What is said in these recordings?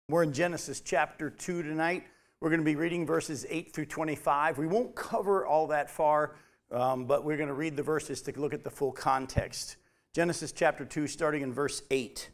We're in Genesis chapter 2 tonight. We're going to be reading verses 8 through 25. We won't cover all that far, but we're going to read the verses to look at the full context. Genesis chapter 2, starting in verse 8.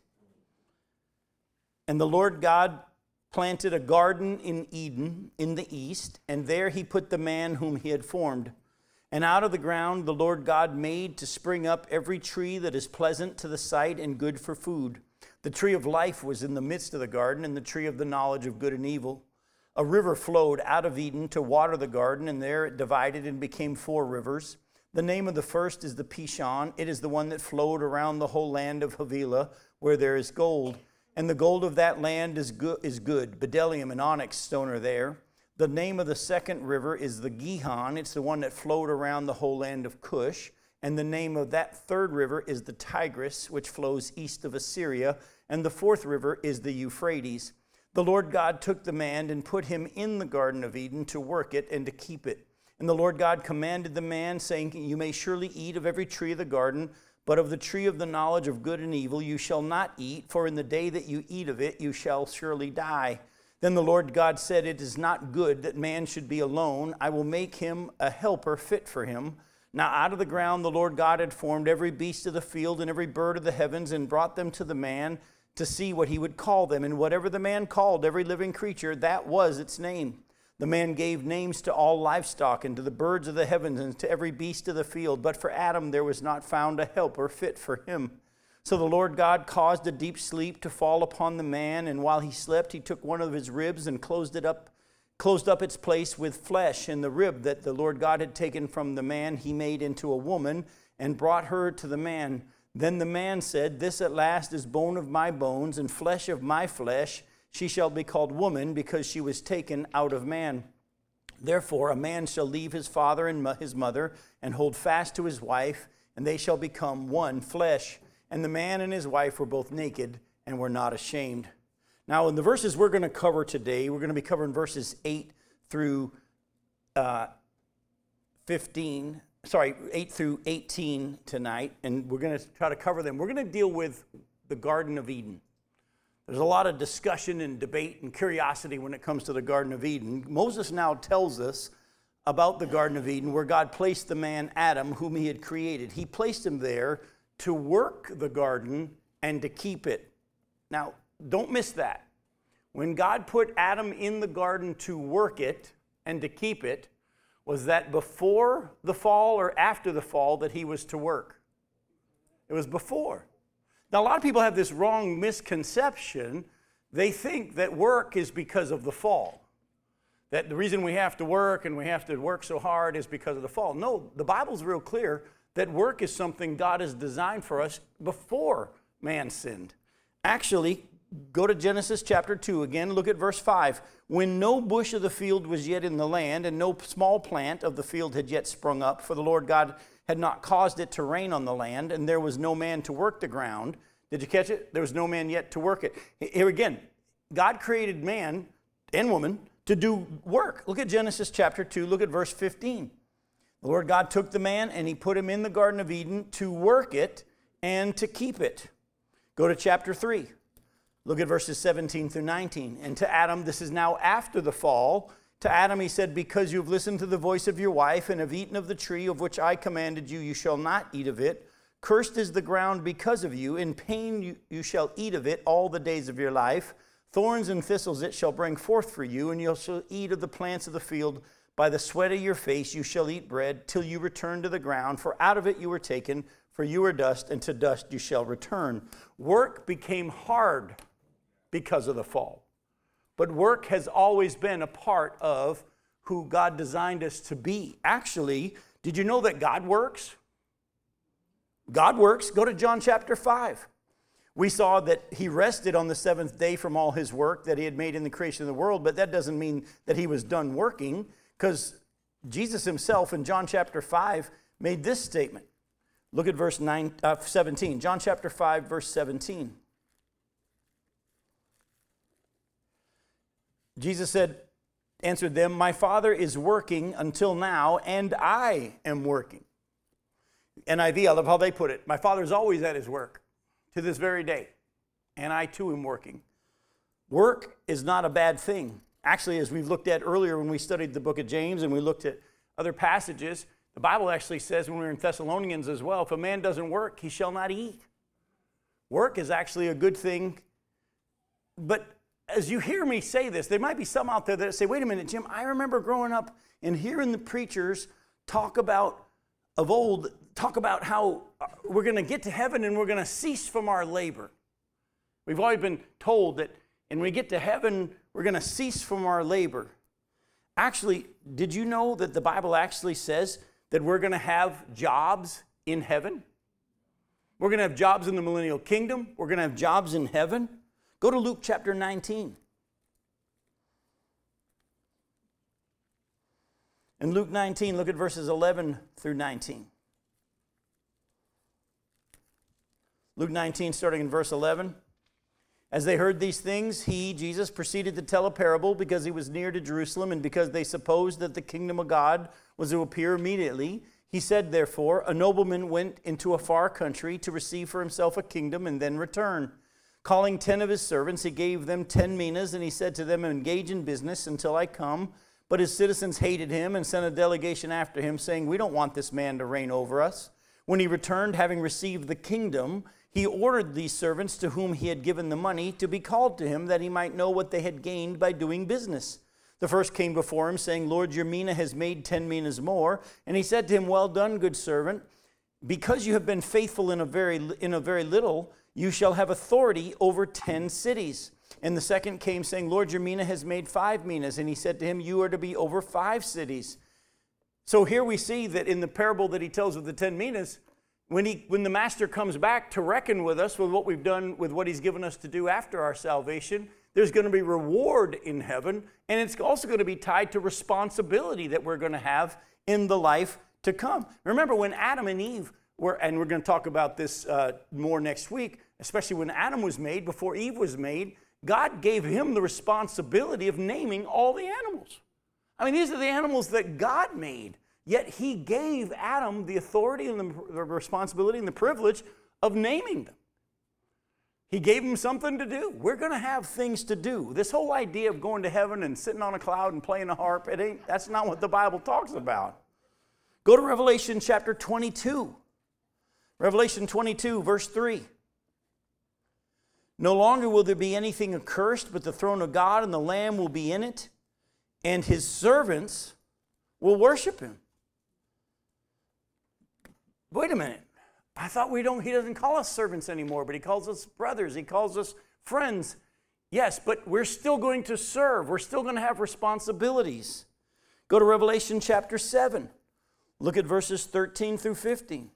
And the Lord God planted a garden in Eden in the east, and there he put the man whom he had formed. And out of the ground the Lord God made to spring up every tree that is pleasant to the sight and good for food. The tree of life was in the midst of the garden, and the tree of the knowledge of good and evil. A river flowed out of Eden to water the garden, and there it divided and became 4 rivers. The name of the first is the Pishon. It is the one that flowed around the whole land of Havilah, where there is gold. And the gold of that land is good. Bdellium and onyx stone are there. The name of the second river is the Gihon. It's the one that flowed around the whole land of Cush. And the name of that third river is the Tigris, which flows east of Assyria. And the fourth river is the Euphrates. The Lord God took the man and put him in the Garden of Eden to work it and to keep it. And the Lord God commanded the man, saying, You may surely eat of every tree of the garden, but of the tree of the knowledge of good and evil you shall not eat, for in the day that you eat of it you shall surely die. Then the Lord God said, It is not good that man should be alone. I will make him a helper fit for him. Now out of the ground the Lord God had formed every beast of the field and every bird of the heavens, and brought them to the man to see what he would call them. And whatever the man called every living creature, that was its name. The man gave names to all livestock, and to the birds of the heavens, and to every beast of the field. But for Adam there was not found a helper fit for him. So the Lord God caused a deep sleep to fall upon the man, and while he slept he took one of his ribs and closed up its place with flesh. And the rib that the Lord God had taken from the man he made into a woman, and brought her to the man. Then the man said, This at last is bone of my bones and flesh of my flesh. She shall be called woman, because she was taken out of man. Therefore a man shall leave his father and his mother, and hold fast to his wife, and they shall become one flesh. And the man and his wife were both naked and were not ashamed. Now in the verses we're going to cover today, we're going to be covering verses 8 through 8 through 18 tonight, and we're going to try to cover them. We're going to deal with the Garden of Eden. There's a lot of discussion and debate and curiosity when it comes to the Garden of Eden. Moses now tells us about the Garden of Eden, where God placed the man Adam, whom he had created. He placed him there to work the garden and to keep it. Now, don't miss that. When God put Adam in the garden to work it and to keep it, was that before the fall or after the fall that he was to work? It was before. Now, a lot of people have this wrong misconception. They think that work is because of the fall. That the reason we have to work and we have to work so hard is because of the fall. No, the Bible's real clear that work is something God has designed for us before man sinned. Actually, go to Genesis chapter 2 again, look at verse 5. When no bush of the field was yet in the land, and no small plant of the field had yet sprung up, for the Lord God had not caused it to rain on the land, and there was no man to work the ground. Did you catch it? There was no man yet to work it. Here again, God created man and woman to do work. Look at Genesis chapter 2, look at verse 15. The Lord God took the man and he put him in the Garden of Eden to work it and to keep it. Go to chapter 3. Look at verses 17 through 19. And to Adam, this is now after the fall. To Adam he said, Because you have listened to the voice of your wife and have eaten of the tree of which I commanded you, you shall not eat of it. Cursed is the ground because of you. In pain you shall eat of it all the days of your life. Thorns and thistles it shall bring forth for you, and you shall eat of the plants of the field. By the sweat of your face you shall eat bread till you return to the ground, for out of it you were taken, for you are dust, and to dust you shall return. Work became hard because of the fall. But work has always been a part of who God designed us to be. Actually, did you know that God works? God works. Go to John chapter 5. We saw that he rested on the 7th day from all his work that he had made in the creation of the world, but that doesn't mean that he was done working, because Jesus himself in John chapter 5 made this statement. Look at verse 17. John chapter 5, verse 17. Jesus answered them, My Father is working until now, and I am working. NIV, I love how they put it. My Father's always at his work to this very day, and I too am working. Work is not a bad thing. Actually, as we've looked at earlier when we studied the book of James and we looked at other passages, the Bible actually says when we were in Thessalonians as well, if a man doesn't work, he shall not eat. Work is actually a good thing. But as you hear me say this, there might be some out there that say, wait a minute, Jim, I remember growing up and hearing the preachers talk about how we're going to get to heaven and we're going to cease from our labor. We've always been told that when we get to heaven, we're going to cease from our labor. Actually, did you know that the Bible actually says that we're going to have jobs in heaven? We're going to have jobs in the millennial kingdom. We're going to have jobs in heaven. Go to Luke chapter 19. In Luke 19, look at verses 11 through 19. Luke 19, starting in verse 11. As they heard these things, he, Jesus, proceeded to tell a parable because he was near to Jerusalem and because they supposed that the kingdom of God was to appear immediately. He said, therefore, a nobleman went into a far country to receive for himself a kingdom and then return. Calling 10 of his servants, he gave them 10 minas, and he said to them, engage in business until I come. But his citizens hated him and sent a delegation after him, saying, we don't want this man to reign over us. When he returned, having received the kingdom, he ordered these servants to whom he had given the money to be called to him, that he might know what they had gained by doing business. The first came before him, saying, Lord, your mina has made 10 minas more. And he said to him, well done, good servant. Because you have been faithful in a very little, you shall have authority over 10 cities. And the second came, saying, Lord, your mina has made 5 minas. And he said to him, you are to be over 5 cities. So here we see that in the parable that he tells of the 10 minas, when the master comes back to reckon with us with what we've done, with what he's given us to do after our salvation, there's going to be reward in heaven, and it's also going to be tied to responsibility that we're going to have in the life to come. Remember when Adam and Eve were, and we're going to talk about this more next week, especially when Adam was made, before Eve was made, God gave him the responsibility of naming all the animals. I mean, these are the animals that God made. Yet he gave Adam the authority and the responsibility and the privilege of naming them. He gave him something to do. We're going to have things to do. This whole idea of going to heaven and sitting on a cloud and playing a harp, that's not what the Bible talks about. Go to Revelation chapter 22. Revelation 22, verse 3. No longer will there be anything accursed, but the throne of God and the Lamb will be in it, and his servants will worship him. Wait a minute. I thought he doesn't call us servants anymore, but he calls us brothers. He calls us friends. Yes, but we're still going to serve. We're still going to have responsibilities. Go to Revelation chapter 7. Look at verses 13 through 15.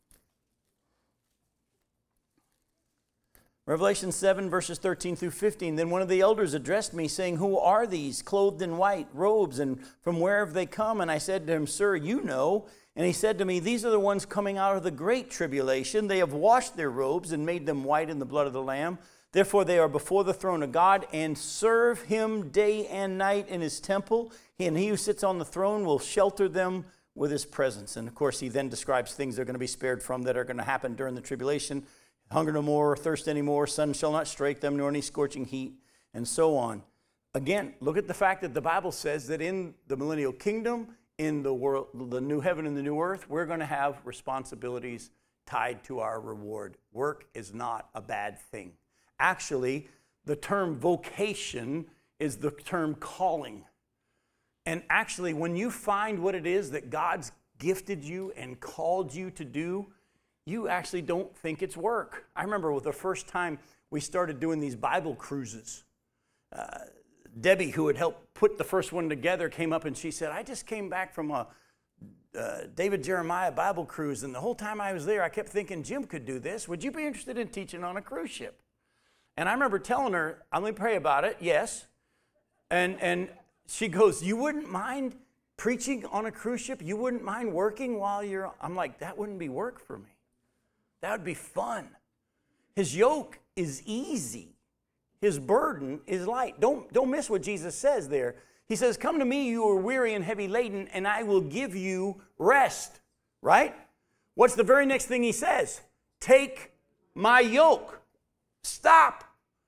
Revelation 7, verses 13 through 15. Then one of the elders addressed me, saying, who are these, clothed in white robes, and from where have they come? And I said to him, sir, you know. And he said to me, these are the ones coming out of the great tribulation. They have washed their robes and made them white in the blood of the Lamb. Therefore they are before the throne of God and serve him day and night in his temple. And he who sits on the throne will shelter them with his presence. And of course, he then describes things they're going to be spared from that are going to happen during the tribulation. Hunger no more, thirst any more, sun shall not strike them, nor any scorching heat, and so on. Again, look at the fact that the Bible says that in the millennial kingdom, in the world, the new heaven and the new earth, we're going to have responsibilities tied to our reward. Work is not a bad thing. Actually, the term vocation is the term calling. And actually, when you find what it is that God's gifted you and called you to do, you actually don't think it's work. I remember the first time we started doing these Bible cruises, Debbie, who had helped put the first one together, came up and she said, I just came back from a David Jeremiah Bible cruise, and the whole time I was there, I kept thinking Jim could do this. Would you be interested in teaching on a cruise ship? And I remember telling her, I'm going to pray about it, yes. And she goes, you wouldn't mind preaching on a cruise ship? You wouldn't mind working while you're... I'm like, that wouldn't be work for me. That would be fun. His yoke is easy. His burden is light. Don't miss what Jesus says there. He says, come to me, you are weary and heavy laden, and I will give you rest. Right? What's the very next thing he says? Take my yoke. Stop.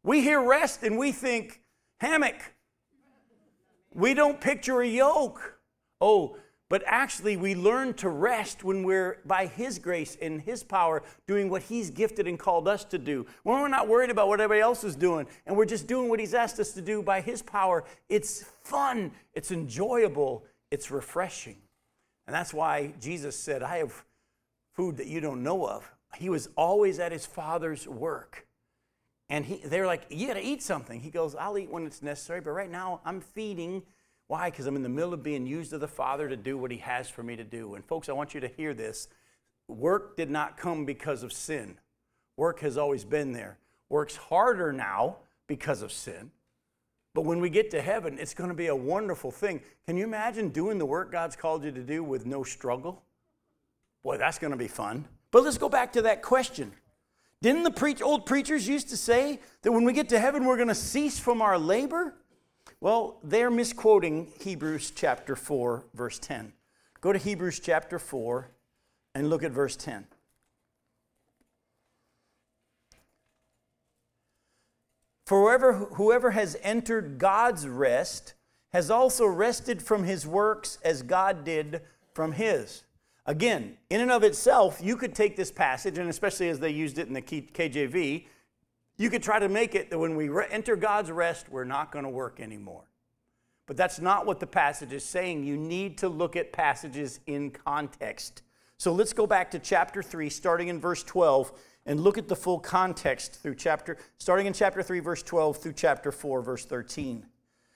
We hear rest and we think hammock. We don't picture a yoke. Oh, but actually we learn to rest when we're, by His grace and His power, doing what He's gifted and called us to do. When we're not worried about what everybody else is doing and we're just doing what He's asked us to do by His power, it's fun, it's enjoyable, it's refreshing. And that's why Jesus said, I have food that you don't know of. He was always at His Father's work. And they're like, you got to eat something. He goes, I'll eat when it's necessary, but right now I'm feeding. Why? Because I'm in the middle of being used of the Father to do what He has for me to do. And folks, I want you to hear this. Work did not come because of sin. Work has always been there. Work's harder now because of sin. But when we get to heaven, it's going to be a wonderful thing. Can you imagine doing the work God's called you to do with no struggle? Boy, that's going to be fun. But let's go back to that question. Didn't the old preachers used to say that when we get to heaven, we're going to cease from our labor? Well, they're misquoting Hebrews chapter 4, verse 10. Go to Hebrews chapter 4 and look at verse 10. For whoever has entered God's rest has also rested from his works as God did from His. Again, in and of itself, you could take this passage, and especially as they used it in the KJV, you could try to make it that when we enter God's rest, we're not going to work anymore. But that's not what the passage is saying. You need to look at passages in context. So let's go back to chapter 3, starting in verse 12, and look at the full context starting in chapter 3, verse 12, through chapter 4, verse 13.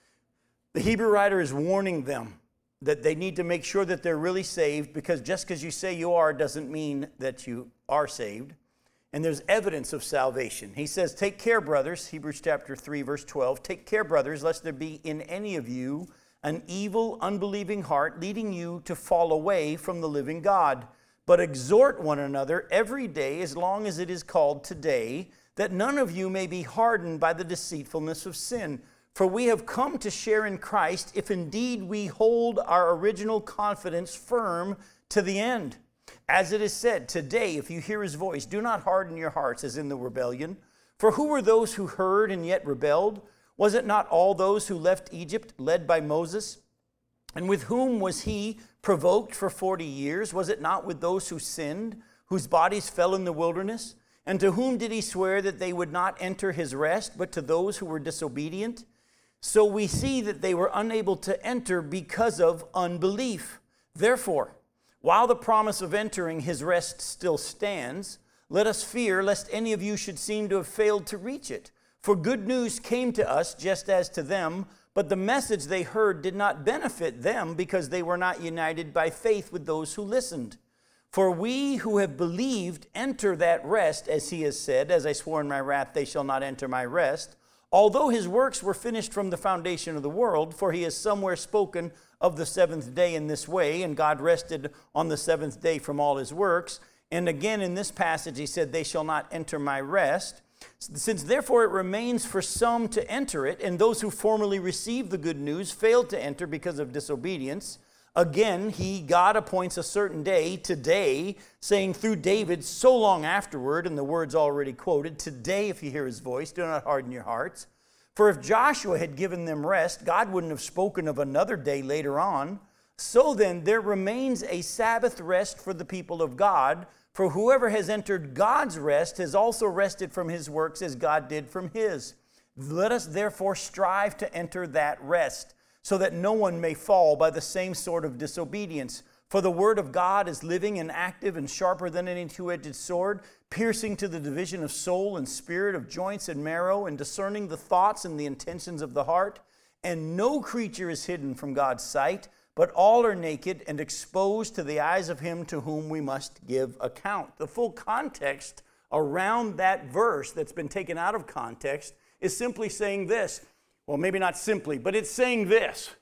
The Hebrew writer is warning them that they need to make sure that they're really saved, because just because you say you are doesn't mean that you are saved. And there's evidence of salvation. He says, take care, brothers, Hebrews chapter 3, verse 12, take care, brothers, lest there be in any of you an evil, unbelieving heart leading you to fall away from the living God. But exhort one another every day, as long as it is called today, that none of you may be hardened by the deceitfulness of sin. For we have come to share in Christ, if indeed we hold our original confidence firm to the end. As it is said, today, if you hear His voice, do not harden your hearts as in the rebellion. For who were those who heard and yet rebelled? Was it not all those who left Egypt, led by Moses? And with whom was He provoked for 40 years? Was it not with those who sinned, whose bodies fell in the wilderness? And to whom did He swear that they would not enter His rest, but to those who were disobedient? So we see that they were unable to enter because of unbelief. Therefore, while the promise of entering His rest still stands, let us fear lest any of you should seem to have failed to reach it. For good news came to us just as to them, but the message they heard did not benefit them because they were not united by faith with those who listened. For we who have believed enter that rest, as He has said, as I swore in my wrath, they shall not enter my rest. Although His works were finished from the foundation of the world, for He has somewhere spoken of the seventh day in this way, and God rested on the seventh day from all His works. And again in this passage He said, they shall not enter my rest. Since therefore it remains for some to enter it, and those who formerly received the good news failed to enter because of disobedience, again God appoints a certain day, today, saying through David so long afterward, and the words already quoted, today if you hear His voice, do not harden your hearts. For if Joshua had given them rest, God wouldn't have spoken of another day later on. So then there remains a Sabbath rest for the people of God, for whoever has entered God's rest has also rested from his works as God did from His. Let us therefore strive to enter that rest, so that no one may fall by the same sort of disobedience. For the word of God is living and active and sharper than any two-edged sword, piercing to the division of soul and spirit, of joints and marrow, and discerning the thoughts and the intentions of the heart. And no creature is hidden from God's sight, but all are naked and exposed to the eyes of Him to whom we must give account. The full context around that verse that's been taken out of context is simply saying this. Well, maybe not simply, but it's saying this.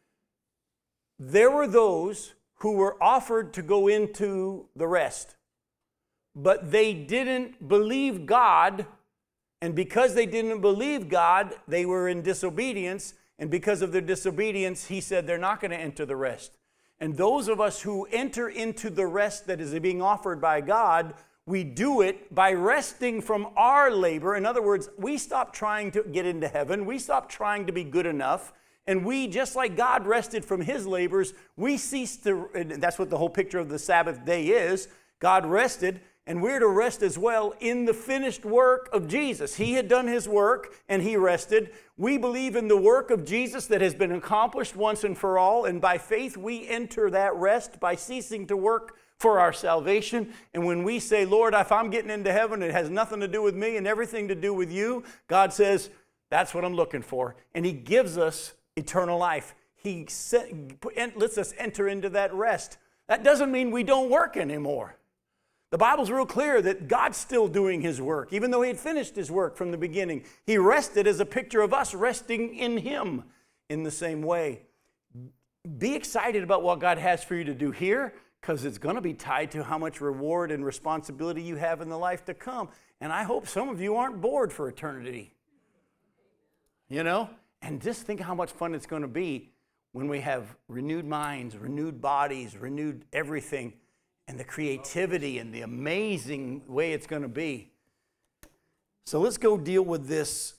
There were those who were offered to go into the rest, but they didn't believe God, and because they didn't believe God, they were in disobedience, and because of their disobedience, He said they're not going to enter the rest. And those of us who enter into the rest that is being offered by God, We do it by resting from our labor. In other words, we stop trying to get into heaven. We stop trying to be good enough. And we, just like God rested from his labors, we cease to, and that's what the whole picture of the Sabbath day is. God rested, and we're to rest as well in the finished work of Jesus. He had done his work, and he rested. We believe in the work of Jesus that has been accomplished once and for all, and by faith we enter that rest by ceasing to work for our salvation. And when we say, Lord, if I'm getting into heaven, it has nothing to do with me and everything to do with you, God says, that's what I'm looking for. And he gives us eternal life. He lets us enter into that rest. That doesn't mean we don't work anymore. The Bible's real clear that God's still doing his work, even though he had finished his work from the beginning. He rested as a picture of us resting in him in the same way. Be excited about what God has for you to do here, because it's going to be tied to how much reward and responsibility you have in the life to come. And I hope some of you aren't bored for eternity. You know? And just think how much fun it's going to be when we have renewed minds, renewed bodies, renewed everything, and the creativity and the amazing way it's going to be. So let's go deal with this.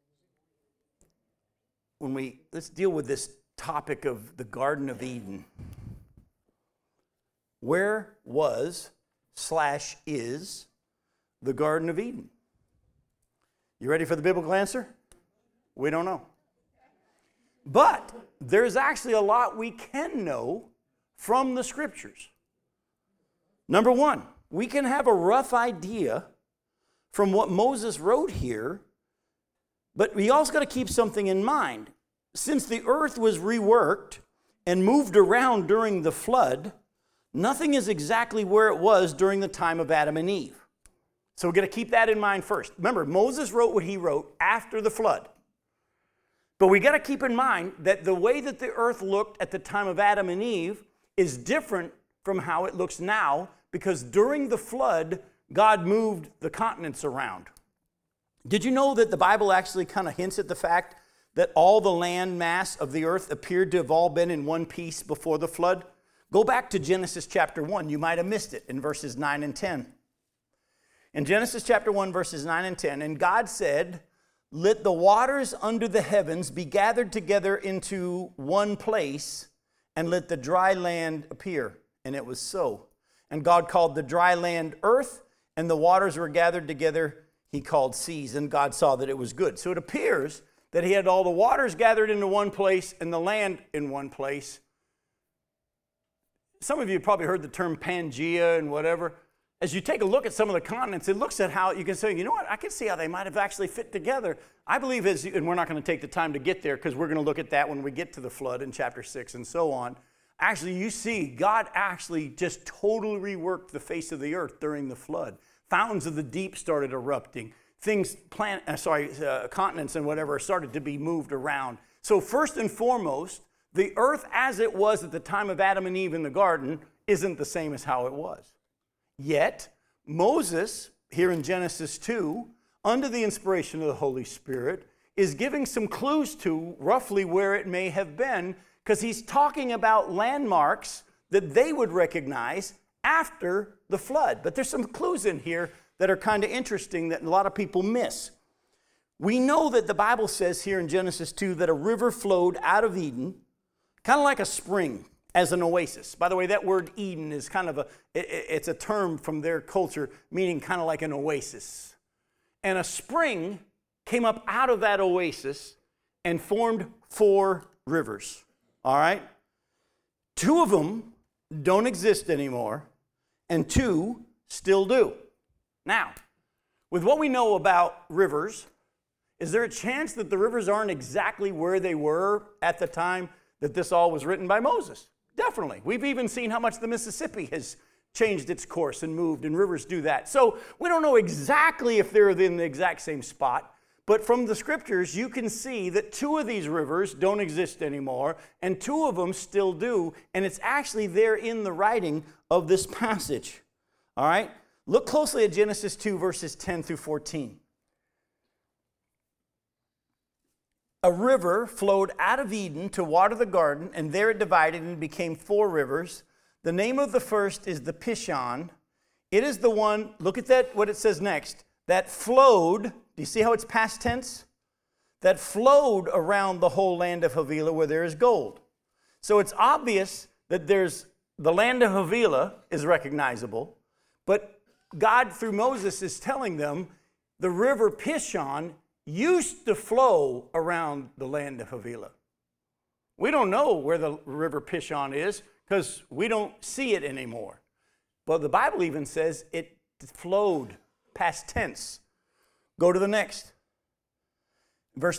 Let's deal with this topic of the Garden of Eden. Where was/is the Garden of Eden? You ready for the biblical answer? We don't know. But there's actually a lot we can know from the scriptures. Number one, we can have a rough idea from what Moses wrote here, but we also got to keep something in mind. Since the earth was reworked and moved around during the flood, nothing is exactly where it was during the time of Adam and Eve. So we're going to keep that in mind first. Remember, Moses wrote what he wrote after the flood. But we got to keep in mind that the way that the earth looked at the time of Adam and Eve is different from how it looks now, because during the flood, God moved the continents around. Did you know that the Bible actually kind of hints at the fact that all the land mass of the earth appeared to have all been in one piece before the flood? Go back to Genesis chapter 1. You might have missed it in verses 9 and 10. In Genesis chapter 1, verses 9 and 10, and God said, "Let the waters under the heavens be gathered together into one place, and let the dry land appear." And it was so. And God called the dry land earth, and the waters were gathered together, he called seas. And God saw that it was good. So it appears that he had all the waters gathered into one place and the land in one place. Some of you have probably heard the term Pangea and whatever. As you take a look at some of the continents, it looks at how you can say, you know what, I can see how they might have actually fit together. I believe, and we're not going to take the time to get there because we're going to look at that when we get to the flood in chapter 6 and so on. Actually, you see, God actually just totally reworked the face of the earth during the flood. Fountains of the deep started erupting. Continents and whatever started to be moved around. So first and foremost, the earth as it was at the time of Adam and Eve in the garden isn't the same as how it was. Yet, Moses, here in Genesis 2, under the inspiration of the Holy Spirit, is giving some clues to roughly where it may have been, because he's talking about landmarks that they would recognize after the flood. But there's some clues in here that are kind of interesting that a lot of people miss. We know that the Bible says here in Genesis 2 that a river flowed out of Eden, kind of like a spring, as an oasis. By the way, that word Eden is kind of it's a term from their culture meaning kind of like an oasis. And a spring came up out of that oasis and formed 4 rivers. All right? 2 of them don't exist anymore, and 2 still do. Now, with what we know about rivers, is there a chance that the rivers aren't exactly where they were at the time that this all was written by Moses? Definitely. We've even seen how much the Mississippi has changed its course and moved, and rivers do that. So we don't know exactly if they're in the exact same spot, but from the scriptures, you can see that 2 of these rivers don't exist anymore, and 2 of them still do, and it's actually there in the writing of this passage. All right? Look closely at Genesis 2, verses 10 through 14. A river flowed out of Eden to water the garden, and there it divided and became 4 rivers. The name of the first is the Pishon. It is the one, look at that, what it says next, that flowed, do you see how it's past tense? That flowed around the whole land of Havilah where there is gold. So it's obvious that there's, the land of Havilah is recognizable, but God through Moses is telling them the river Pishon used to flow around the land of Havilah. We don't know where the river Pishon is because we don't see it anymore. But the Bible even says it flowed, past tense. Go to the next. Verse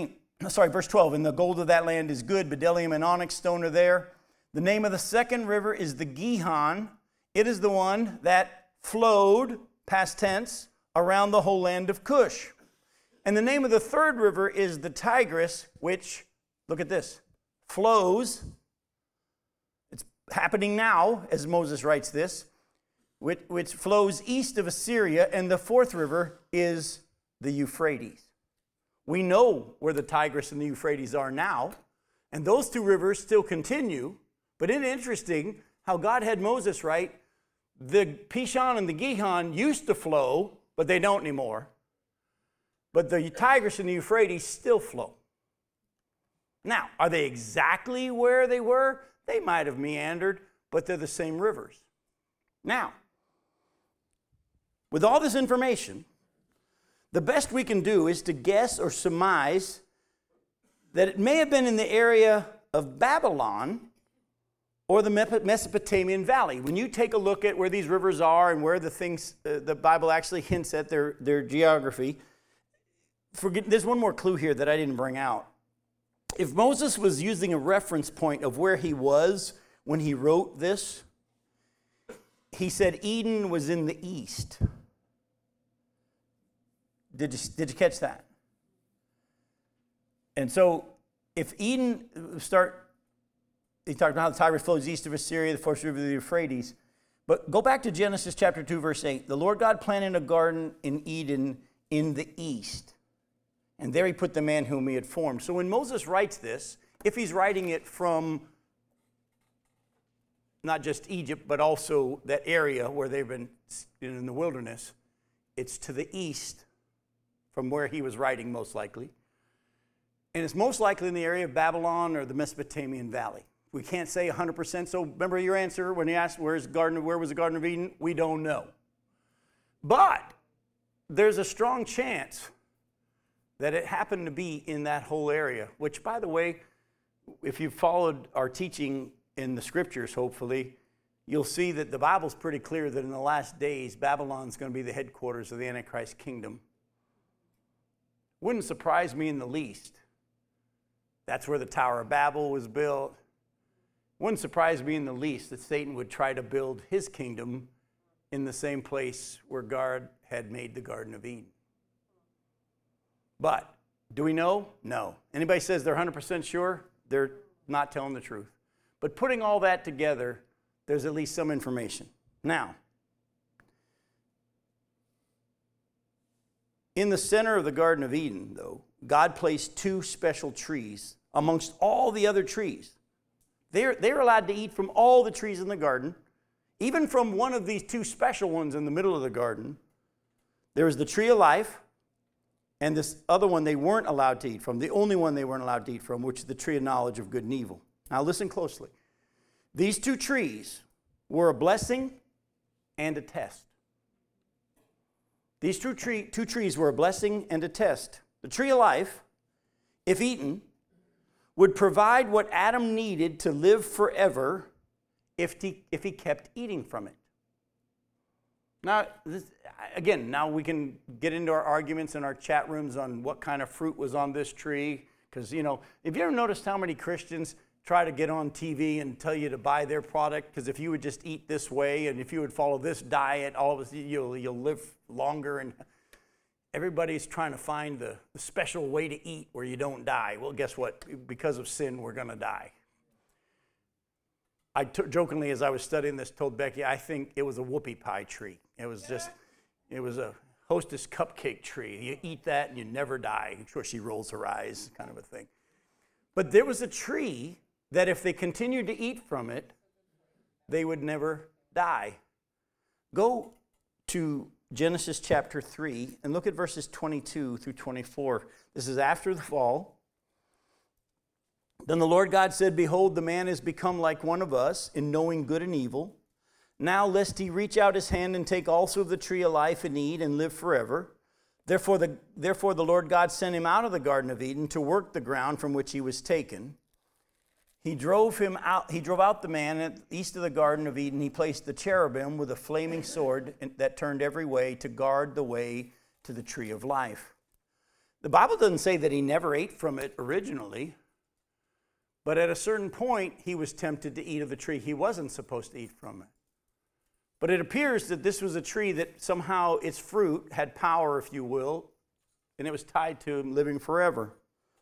12. And the gold of that land is good. Bdellium and onyx stone are there. The name of the second river is the Gihon. It is the one that flowed, past tense, around the whole land of Cush. And the name of the third river is the Tigris, which, look at this, flows. It's happening now as Moses writes this, which flows east of Assyria. And the fourth river is the Euphrates. We know where the Tigris and the Euphrates are now, and those two rivers still continue. But isn't it interesting how God had Moses write, the Pishon and the Gihon used to flow, but they don't anymore. But the Tigris and the Euphrates still flow. Now, are they exactly where they were? They might have meandered, but they're the same rivers. Now, with all this information, the best we can do is to guess or surmise that it may have been in the area of Babylon or the Mesopotamian Valley. When you take a look at where these rivers are and where the things, the Bible actually hints at their geography, there's one more clue here that I didn't bring out. If Moses was using a reference point of where he was when he wrote this, he said Eden was in the east. Did you catch that? And so if Eden he talked about how the Tigris flows east of Assyria, the fourth river of the Euphrates. But go back to Genesis chapter 2, verse 8. The Lord God planted a garden in Eden in the east. And there he put the man whom he had formed. So when Moses writes this, if he's writing it from not just Egypt, but also that area where they've been in the wilderness, it's to the east from where he was writing most likely. And it's most likely in the area of Babylon or the Mesopotamian Valley. We can't say 100%. So remember your answer when you asked where was the Garden of Eden? We don't know. But there's a strong chance that it happened to be in that whole area, which, by the way, if you've followed our teaching in the scriptures, hopefully, you'll see that the Bible's pretty clear that in the last days, Babylon's going to be the headquarters of the Antichrist kingdom. Wouldn't surprise me in the least. That's where the Tower of Babel was built. Wouldn't surprise me in the least that Satan would try to build his kingdom in the same place where God had made the Garden of Eden. But do we know? No. Anybody says they're 100% sure, they're not telling the truth. But putting all that together, there's at least some information. Now, in the center of the Garden of Eden, though, God placed two special trees amongst all the other trees. They're allowed to eat from all the trees in the garden, even from one of these two special ones in the middle of the garden. There was the tree of life, and this other one they weren't allowed to eat from, the only one they weren't allowed to eat from, which is the tree of knowledge of good and evil. Now listen closely. These two trees were a blessing and a test. These two trees were a blessing and a test. The tree of life, if eaten, would provide what Adam needed to live forever if he kept eating from it. Now, now we can get into our arguments in our chat rooms on what kind of fruit was on this tree. Because, have you ever noticed how many Christians try to get on TV and tell you to buy their product? Because if you would just eat this way and if you would follow this diet, all of a sudden you'll live longer. And everybody's trying to find the special way to eat where you don't die. Well, guess what? Because of sin, we're going to die. I jokingly, as I was studying this, told Becky, I think it was a whoopie pie tree. It was a Hostess cupcake tree. You eat that and you never die. I'm sure she rolls her eyes, kind of a thing. But there was a tree that if they continued to eat from it, they would never die. Go to Genesis chapter 3 and look at verses 22 through 24. This is after the fall. Then the Lord God said, Behold, the man is become like one of us in knowing good and evil. Now lest he reach out his hand and take also of the tree of life and eat and live forever. Therefore the Lord God sent him out of the Garden of Eden to work the ground from which he was taken. He drove out the man at the east of the Garden of Eden. He placed the cherubim with a flaming sword that turned every way to guard the way to the tree of life. The Bible doesn't say that he never ate from it originally, but at a certain point he was tempted to eat of the tree. He wasn't supposed to eat from it. But it appears that this was a tree that somehow its fruit had power, if you will, and it was tied to him living forever.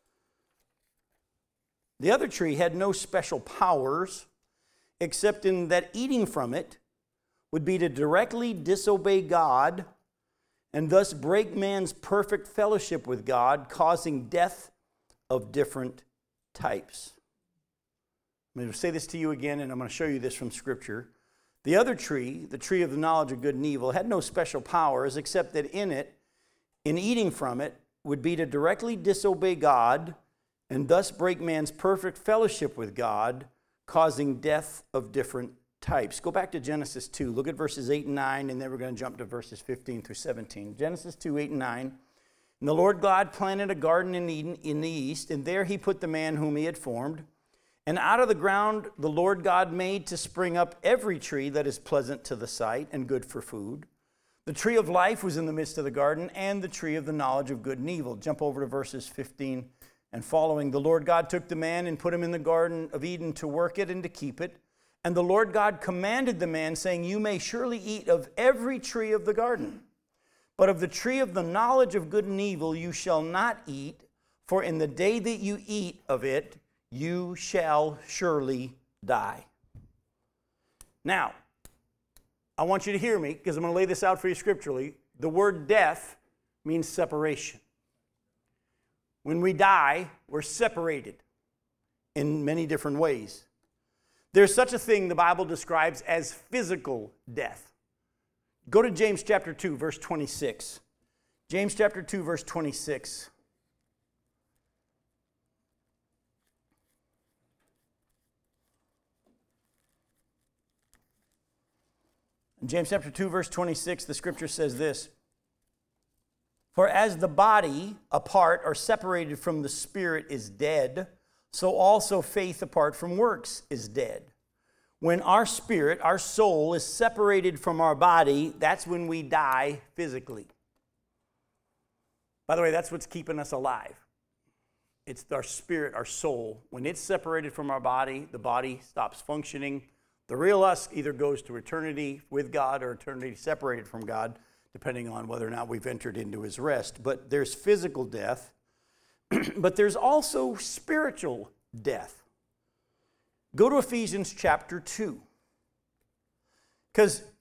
The other tree had no special powers, except in that eating from it would be to directly disobey God and thus break man's perfect fellowship with God, causing death of different types. I'm going to say this to you again, and I'm going to show you this from Scripture. The other tree, the tree of the knowledge of good and evil, had no special powers, except that in eating from it, would be to directly disobey God and thus break man's perfect fellowship with God, causing death of different types. Go back to Genesis 2. Look at verses 8 and 9, and then we're going to jump to verses 15 through 17. Genesis 2, 8 and 9. And the Lord God planted a garden in Eden in the east, and there he put the man whom he had formed. And out of the ground the Lord God made to spring up every tree that is pleasant to the sight and good for food. The tree of life was in the midst of the garden, and the tree of the knowledge of good and evil. Jump over to verses 15 and following. The Lord God took the man and put him in the Garden of Eden to work it and to keep it. And the Lord God commanded the man, saying, You may surely eat of every tree of the garden, but of the tree of the knowledge of good and evil you shall not eat, for in the day that you eat of it, you shall surely die. Now, I want you to hear me, because I'm going to lay this out for you scripturally. The word death means separation. When we die, we're separated in many different ways. There's such a thing the Bible describes as physical death. Go to James chapter 2, verse 26. James chapter 2, verse 26. In James chapter 2, verse 26, the scripture says this. For as the body apart or separated from the spirit is dead, so also faith apart from works is dead. When our spirit, our soul, is separated from our body, that's when we die physically. By the way, that's what's keeping us alive. It's our spirit, our soul. When it's separated from our body, the body stops functioning. The real us either goes to eternity with God or eternity separated from God, depending on whether or not we've entered into his rest. But there's physical death, but there's also spiritual death. Go to Ephesians chapter 2. Because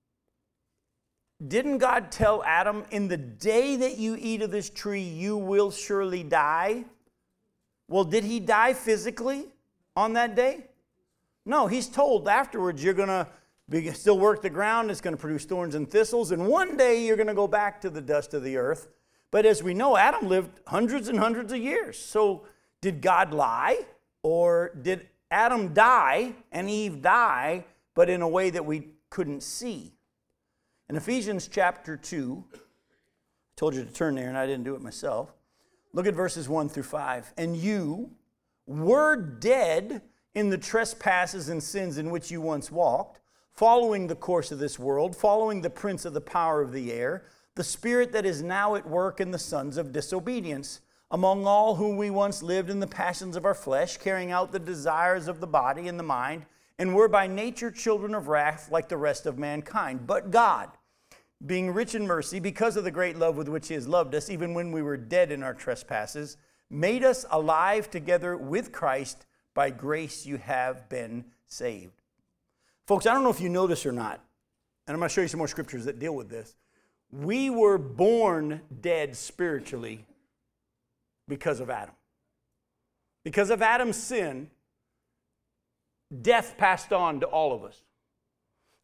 didn't God tell Adam, in the day that you eat of this tree, you will surely die? Well, did he die physically on that day? No, he's told afterwards you're going to still work the ground, it's going to produce thorns and thistles, and one day you're going to go back to the dust of the earth. But as we know, Adam lived hundreds and hundreds of years. So did God lie? Or did Adam die and Eve die, but in a way that we couldn't see? In Ephesians chapter 2, I told you to turn there and I didn't do it myself. Look at verses 1 through 5. And you were dead in the trespasses and sins in which you once walked, following the course of this world, following the prince of the power of the air, the spirit that is now at work in the sons of disobedience, among all whom we once lived in the passions of our flesh, carrying out the desires of the body and the mind, and were by nature children of wrath like the rest of mankind. But God, being rich in mercy, because of the great love with which he has loved us, even when we were dead in our trespasses, made us alive together with Christ. By grace you have been saved. Folks, I don't know if you know this or not, and I'm going to show you some more scriptures that deal with this. We were born dead spiritually because of Adam. Because of Adam's sin, death passed on to all of us.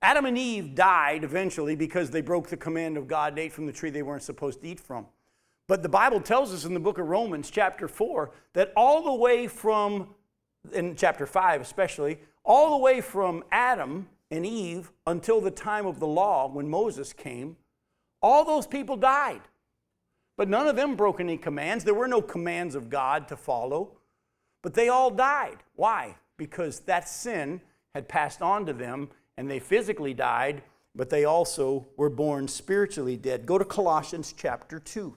Adam and Eve died eventually because they broke the command of God and ate from the tree they weren't supposed to eat from. But the Bible tells us in the book of Romans, chapter 4, that all the way from, in chapter 5 especially, all the way from Adam and Eve until the time of the law when Moses came, all those people died. But none of them broke any commands. There were no commands of God to follow. But they all died. Why? Because that sin had passed on to them, and they physically died, but they also were born spiritually dead. Go to Colossians chapter 2.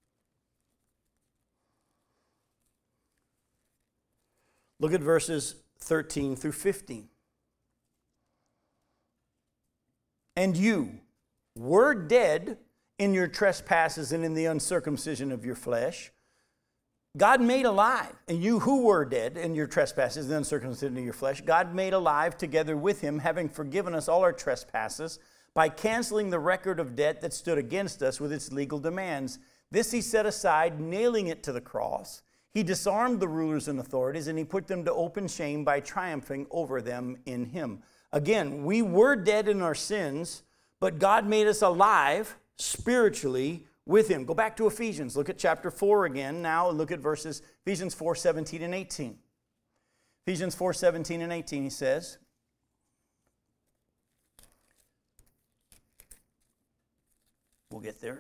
Look at verses 13 through 15. And you were dead in your trespasses and in the uncircumcision of your flesh. God made alive, and you who were dead in your trespasses and the uncircumcision of your flesh, God made alive together with him, having forgiven us all our trespasses, by canceling the record of debt that stood against us with its legal demands. This he set aside, nailing it to the cross. He disarmed the rulers and authorities, and he put them to open shame by triumphing over them in him. Again, we were dead in our sins, but God made us alive spiritually with him. Go back to Ephesians. Look at chapter 4 again now, and look at verses Ephesians 4, 17 and 18. Ephesians 4, 17 and 18, he says, we'll get there.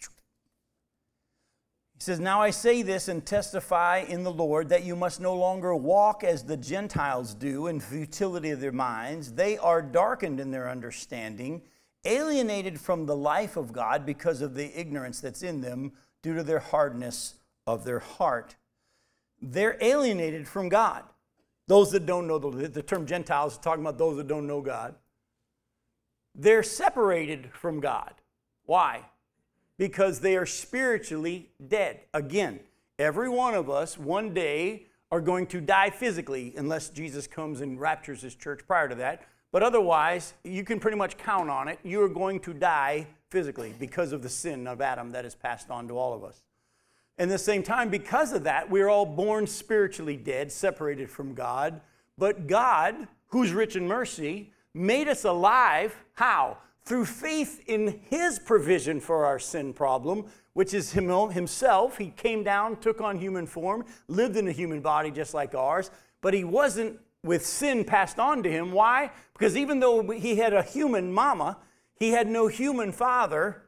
He says, now I say this and testify in the Lord that you must no longer walk as the Gentiles do in futility of their minds. They are darkened in their understanding, alienated from the life of God because of the ignorance that's in them due to their hardness of their heart. They're alienated from God. Those that don't know, the term Gentiles is talking about those that don't know God. They're separated from God. Why? Because they are spiritually dead. Again, every one of us one day are going to die physically unless Jesus comes and raptures his church prior to that. But otherwise, you can pretty much count on it. You are going to die physically because of the sin of Adam that is passed on to all of us. And at the same time, because of that, we're all born spiritually dead, separated from God. But God, who's rich in mercy, made us alive. How? Through faith in his provision for our sin problem, which is himself. He came down, took on human form, lived in a human body just like ours, but he wasn't with sin passed on to him. Why? Because even though he had a human mama, he had no human father.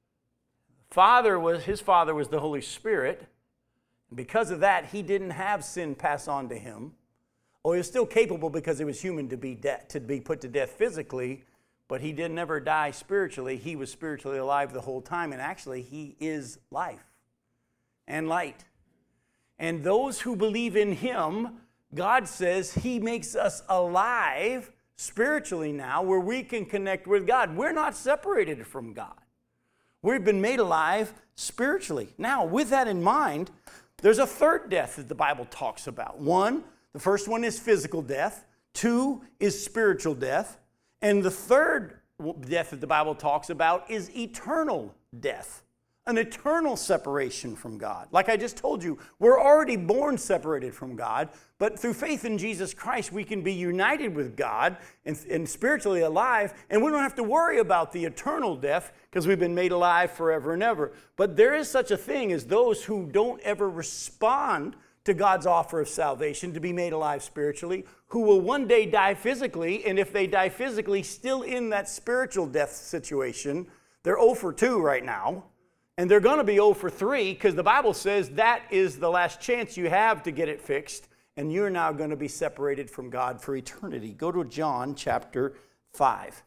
His father was the Holy Spirit. And because of that, he didn't have sin pass on to him. Oh, he was still capable because he was human to be put to death physically, but he did never die spiritually. He was spiritually alive the whole time, and actually he is life and light. And those who believe in him, God says he makes us alive spiritually now where we can connect with God. We're not separated from God. We've been made alive spiritually. Now, with that in mind, there's a third death that the Bible talks about. The first one is physical death. 2 is spiritual death. And the third death that the Bible talks about is eternal death, an eternal separation from God. Like I just told you, we're already born separated from God, but through faith in Jesus Christ, we can be united with God and spiritually alive, and we don't have to worry about the eternal death because we've been made alive forever and ever. But there is such a thing as those who don't ever respond to God's offer of salvation to be made alive spiritually, who will one day die physically, and if they die physically still in that spiritual death situation, they're 0 for 2 right now, and they're going to be 0 for 3 because the Bible says that is the last chance you have to get it fixed, and you're now going to be separated from God for eternity. Go to John chapter 5.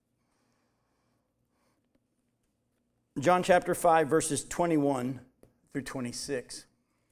John chapter 5, verses 21 through 26.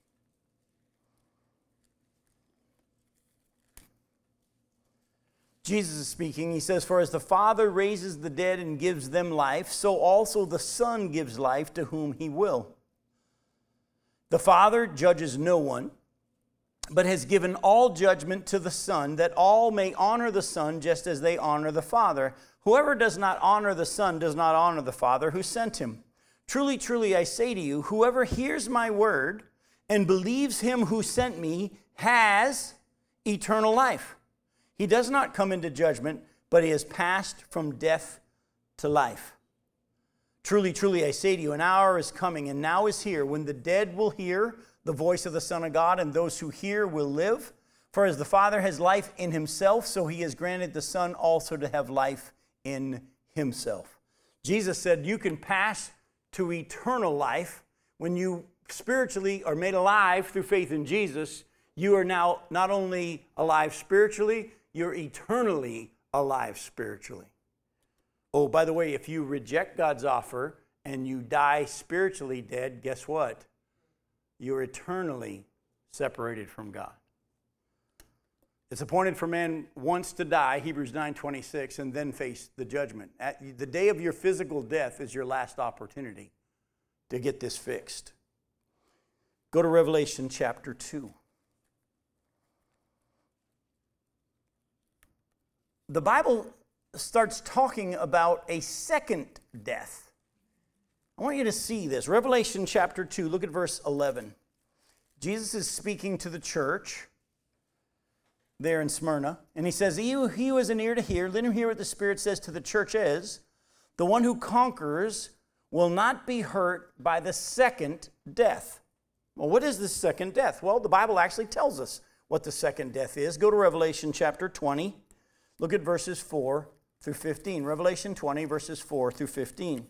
Jesus is speaking. He says, for as the Father raises the dead and gives them life, so also the Son gives life to whom he will. The Father judges no one, but has given all judgment to the Son, that all may honor the Son just as they honor the Father. Whoever does not honor the Son does not honor the Father who sent him. Truly, truly, I say to you, whoever hears my word and believes him who sent me has eternal life. He does not come into judgment, but he has passed from death to life. Truly, truly, I say to you, an hour is coming, and now is here, when the dead will hear the voice of the Son of God, and those who hear will live. For as the Father has life in himself, so he has granted the Son also to have life in himself. Jesus said you can pass to eternal life when you spiritually are made alive through faith in Jesus. You are now not only alive spiritually, you're eternally alive spiritually. Oh, by the way, if you reject God's offer and you die spiritually dead, guess what? You're eternally separated from God. It's appointed for man once to die, Hebrews 9:26, and then face the judgment. The day of your physical death is your last opportunity to get this fixed. Go to Revelation chapter 2. The Bible starts talking about a second death. I want you to see this. Revelation chapter 2, look at verse 11. Jesus is speaking to the church there in Smyrna, and he says, he who has an ear to hear, let him hear what the Spirit says to the churches. The one who conquers will not be hurt by the second death. Well, what is the second death? Well, the Bible actually tells us what the second death is. Go to Revelation chapter 20. Look at verses 4 through 15. Revelation 20, verses 4 through 15.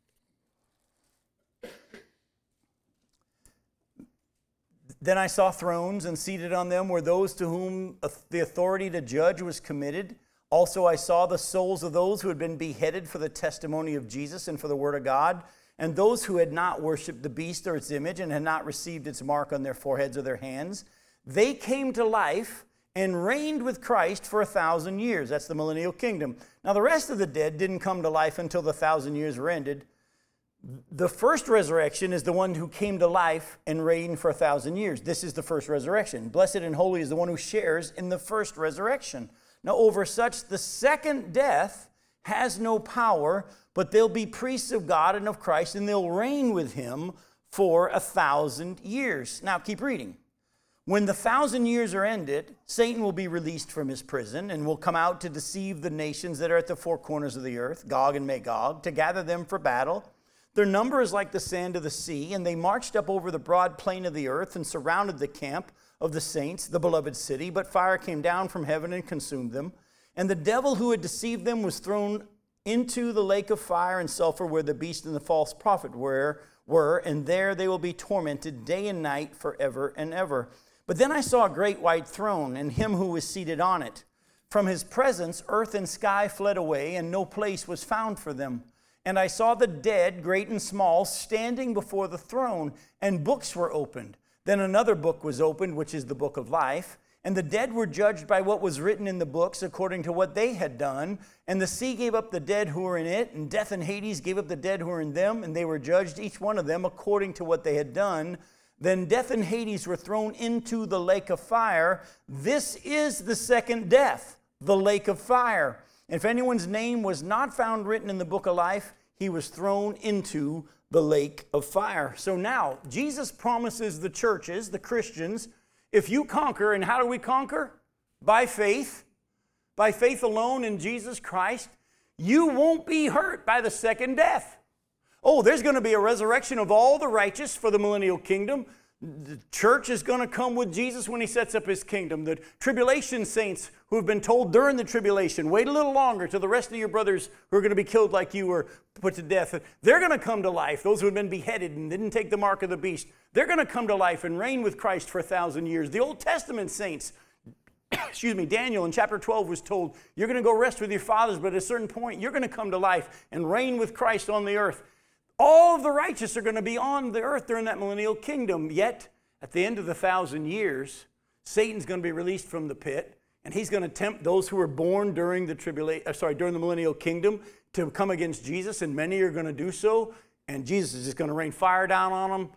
Then I saw thrones, and seated on them were those to whom the authority to judge was committed. Also I saw the souls of those who had been beheaded for the testimony of Jesus and for the word of God, and those who had not worshipped the beast or its image and had not received its mark on their foreheads or their hands. They came to life and reigned with Christ for 1,000 years. That's the millennial kingdom. Now the rest of the dead didn't come to life until the 1,000 years were ended. The first resurrection is the one who came to life and reigned for 1,000 years. This is the first resurrection. Blessed and holy is the one who shares in the first resurrection. Now over such the second death has no power, but they'll be priests of God and of Christ, and they'll reign with him for 1,000 years. Now keep reading. When the 1,000 years are ended, Satan will be released from his prison and will come out to deceive the nations that are at the four corners of the earth, Gog and Magog, to gather them for battle. Their number is like the sand of the sea, and they marched up over the broad plain of the earth and surrounded the camp of the saints, the beloved city. But fire came down from heaven and consumed them. And the devil who had deceived them was thrown into the lake of fire and sulfur where the beast and the false prophet were, and there they will be tormented day and night forever and ever. But then I saw a great white throne and him who was seated on it. From his presence earth and sky fled away, and no place was found for them. And I saw the dead, great and small, standing before the throne, and books were opened. Then another book was opened, which is the book of life. And the dead were judged by what was written in the books according to what they had done. And the sea gave up the dead who were in it, and death and Hades gave up the dead who were in them, and they were judged, each one of them, according to what they had done. Then death and Hades were thrown into the lake of fire. This is the second death, the lake of fire. If anyone's name was not found written in the book of life, he was thrown into the lake of fire. So now, Jesus promises the churches, the Christians, if you conquer, and how do we conquer? By faith alone in Jesus Christ, you won't be hurt by the second death. Oh, there's going to be a resurrection of all the righteous for the millennial kingdom. The church is going to come with Jesus when he sets up his kingdom. The tribulation saints who have been told during the tribulation, wait a little longer till the rest of your brothers who are going to be killed like you or put to death, they're going to come to life. Those who have been beheaded and didn't take the mark of the beast, they're going to come to life and reign with Christ for 1,000 years. The Old Testament saints, Daniel in chapter 12 was told, you're going to go rest with your fathers, but at a certain point, you're going to come to life and reign with Christ on the earth. All of the righteous are going to be on the earth during that millennial kingdom. Yet, at the end of the 1,000 years, Satan's going to be released from the pit, and he's going to tempt those who were born during the millennial kingdom to come against Jesus, and many are going to do so, and Jesus is just going to rain fire down on them.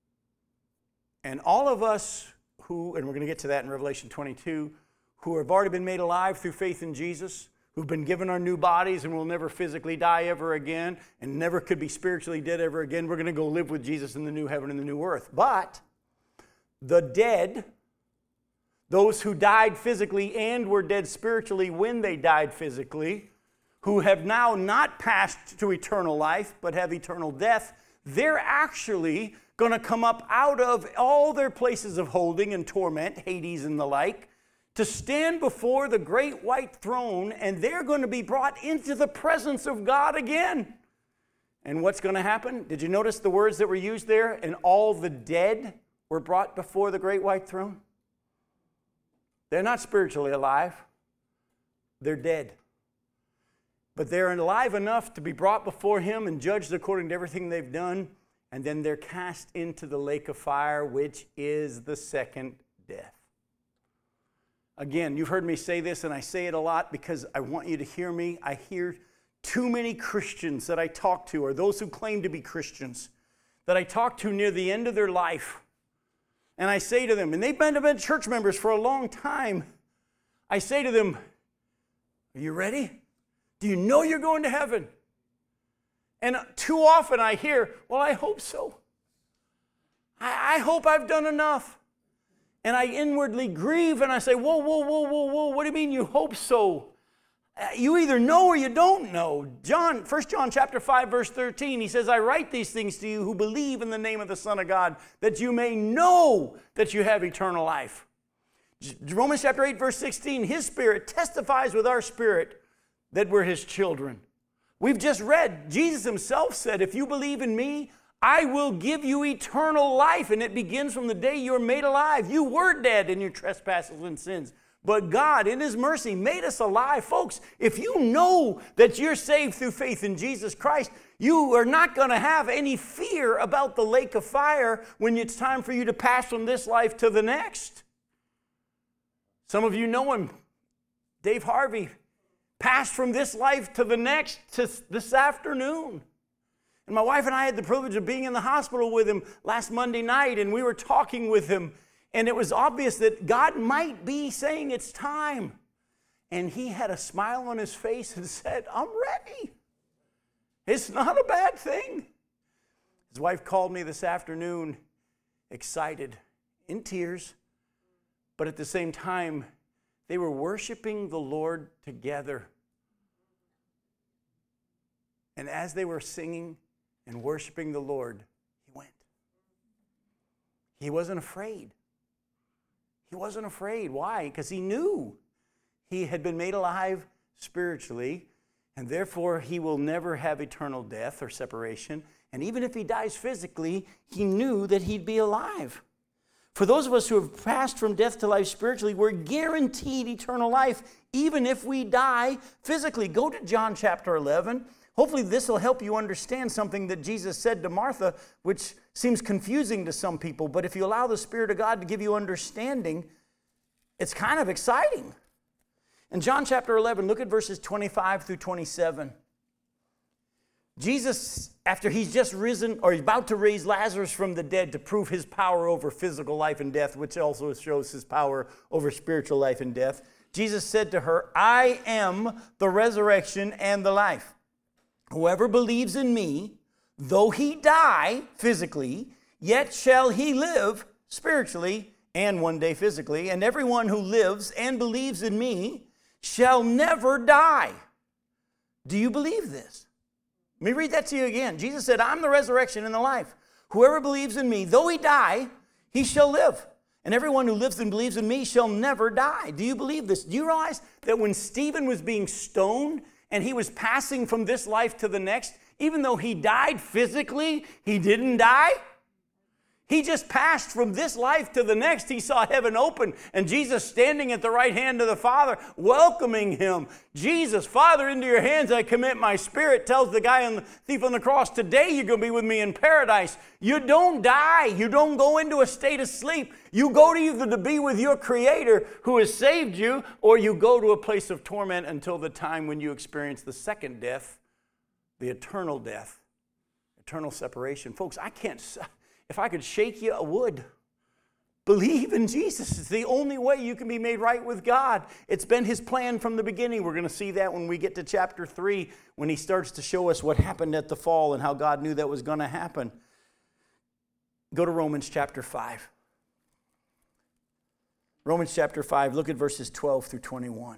And all of us who, and we're going to get to that in Revelation 22, who have already been made alive through faith in Jesus, who've been given our new bodies and will never physically die ever again and never could be spiritually dead ever again. We're going to go live with Jesus in the new heaven and the new earth. But the dead, Those who died physically and were dead spiritually when they died physically, who have now not passed to eternal life but have eternal death, they're actually going to come up out of all their places of holding and torment, Hades and the like, to stand before the great white throne, and they're going to be brought into the presence of God again. And what's going to happen? Did you notice the words that were used there? And all the dead were brought before the great white throne. They're not spiritually alive. They're dead. But they're alive enough to be brought before him and judged according to everything they've done. And then they're cast into the lake of fire, which is the second death. Again, you've heard me say this, and I say it a lot because I want you to hear me. I hear too many Christians that I talk to, or those who claim to be Christians, that I talk to near the end of their life. And I say to them, and they've been church members for a long time, I say to them, are you ready? Do you know you're going to heaven? And too often I hear, well, I hope so. I hope I've done enough. And I inwardly grieve and I say, whoa, what do you mean you hope so? You either know or you don't know. 1 John chapter 5, verse 13, he says, I write these things to you who believe in the name of the Son of God, that you may know that you have eternal life. Romans chapter 8, verse 16, his Spirit testifies with our spirit that we're his children. We've just read, Jesus himself said, if you believe in me, I will give you eternal life. And it begins from the day you're made alive. You were dead in your trespasses and sins, but God, in his mercy, made us alive. Folks, if you know that you're saved through faith in Jesus Christ, you are not going to have any fear about the lake of fire when it's time for you to pass from this life to the next. Some of you know him. Dave Harvey passed from this life to the next to this afternoon. And my wife and I had the privilege of being in the hospital with him last Monday night, and we were talking with him, and it was obvious that God might be saying it's time. And he had a smile on his face and said, I'm ready. It's not a bad thing. His wife called me this afternoon, excited, in tears, but at the same time, they were worshiping the Lord together. And as they were singing and worshiping the Lord, he went. He wasn't afraid. He wasn't afraid. Why? Because he knew he had been made alive spiritually, and therefore he will never have eternal death or separation. And even if he dies physically, he knew that he'd be alive. For those of us who have passed from death to life spiritually, we're guaranteed eternal life, even if we die physically. Go to John chapter 11. Hopefully this will help you understand something that Jesus said to Martha, which seems confusing to some people. But if you allow the Spirit of God to give you understanding, it's kind of exciting. In John chapter 11, look at verses 25 through 27. Jesus, after he's just risen, or he's about to raise Lazarus from the dead to prove his power over physical life and death, which also shows his power over spiritual life and death, Jesus said to her, I am the resurrection and the life. Whoever believes in me, though he die physically, yet shall he live spiritually and one day physically. And everyone who lives and believes in me shall never die. Do you believe this? Let me read that to you again. Jesus said, I'm the resurrection and the life. Whoever believes in me, though he die, he shall live. And everyone who lives and believes in me shall never die. Do you believe this? Do you realize that when Stephen was being stoned and he was passing from this life to the next, even though he died physically, he didn't die? He just passed from this life to the next. He saw heaven open and Jesus standing at the right hand of the Father, welcoming him. Jesus, Father, into your hands I commit my spirit, tells the guy on the thief on the cross, today you're going to be with me in paradise. You don't die. You don't go into a state of sleep. You go to either to be with your Creator who has saved you, or you go to a place of torment until the time when you experience the second death, the eternal death, eternal separation. Folks, if I could shake you, I would. Believe in Jesus. It's the only way you can be made right with God. It's been his plan from the beginning. We're going to see that when we get to chapter 3, when he starts to show us what happened at the fall and how God knew that was going to happen. Go to Romans chapter 5. Romans chapter 5, look at verses 12 through 21.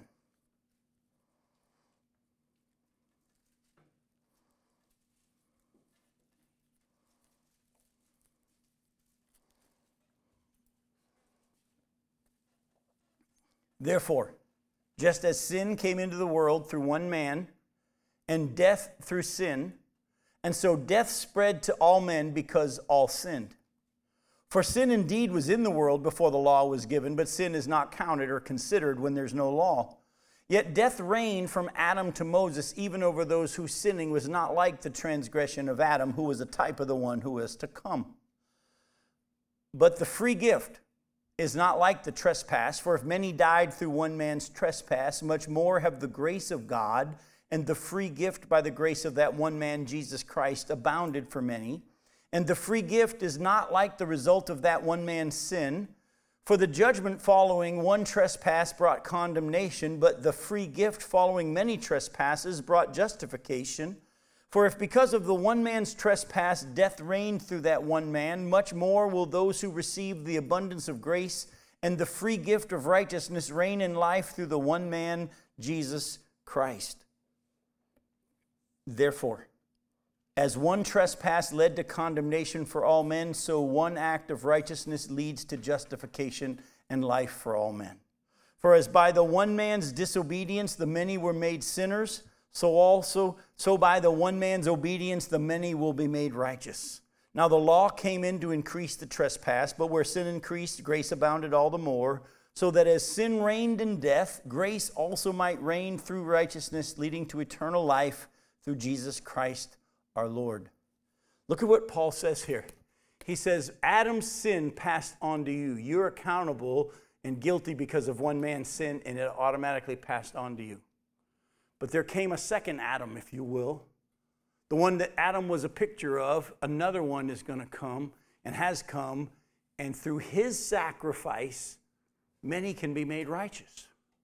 Therefore, just as sin came into the world through one man, and death through sin, and so death spread to all men because all sinned. For sin indeed was in the world before the law was given, but sin is not counted or considered when there's no law. Yet death reigned from Adam to Moses, even over those whose sinning was not like the transgression of Adam, who was a type of the one who was to come. But the free gift is not like the trespass, for if many died through one man's trespass, much more have the grace of God and the free gift by the grace of that one man, Jesus Christ, abounded for many. And the free gift is not like the result of that one man's sin, for the judgment following one trespass brought condemnation, but the free gift following many trespasses brought justification. For if because of the one man's trespass death reigned through that one man, much more will those who receive the abundance of grace and the free gift of righteousness reign in life through the one man, Jesus Christ. Therefore, as one trespass led to condemnation for all men, so one act of righteousness leads to justification and life for all men. For as by the one man's disobedience the many were made sinners, so by the one man's obedience the many will be made righteous. Now the law came in to increase the trespass, but where sin increased, grace abounded all the more, so that as sin reigned in death, grace also might reign through righteousness, leading to eternal life through Jesus Christ our Lord. Look at what Paul says here. He says, Adam's sin passed on to you. You're accountable and guilty because of one man's sin, and it automatically passed on to you. But there came a second Adam, if you will. The one that Adam was a picture of, another one is going to come and has come, and through his sacrifice, many can be made righteous.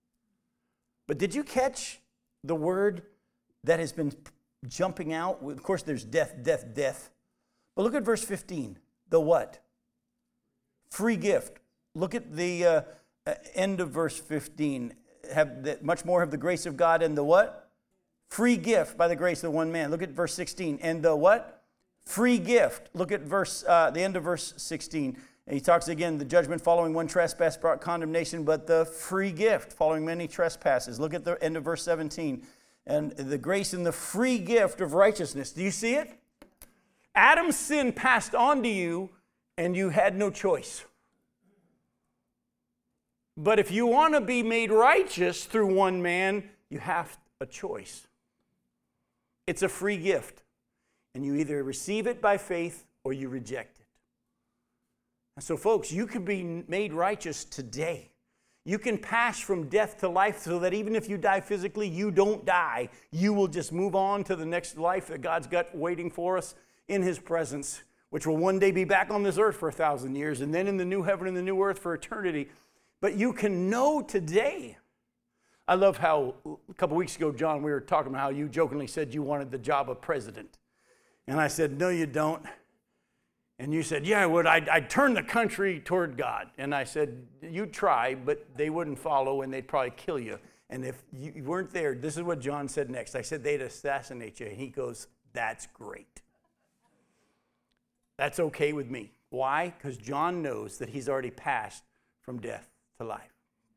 But did you catch the word that has been jumping out? Of course, there's death, death, death. But look at verse 15. The what? Free gift. Look at the end of verse 15. Much more have the grace of God and the what? Free gift by the grace of the one man. Look at verse 16. And the what? Free gift. Look at the end of verse 16. And he talks again, the judgment following one trespass brought condemnation, but the free gift following many trespasses. Look at the end of verse 17. And the grace and the free gift of righteousness. Do you see it? Adam's sin passed on to you, and you had no choice. But if you want to be made righteous through one man, you have a choice. It's a free gift. And you either receive it by faith or you reject it. And so, folks, you can be made righteous today. You can pass from death to life so that even if you die physically, you don't die. You will just move on to the next life that God's got waiting for us in His presence, which will one day be back on this earth for 1,000 years, and then in the new heaven and the new earth for eternity. But you can know today. I love how a couple weeks ago, John, we were talking about how you jokingly said you wanted the job of president. And I said, no, you don't. And you said, yeah, I would. I'd turn the country toward God. And I said, you'd try, but they wouldn't follow and they'd probably kill you. And if you weren't there, this is what John said next. I said, they'd assassinate you. And he goes, that's great. That's okay with me. Why? Because John knows that he's already passed from death to life.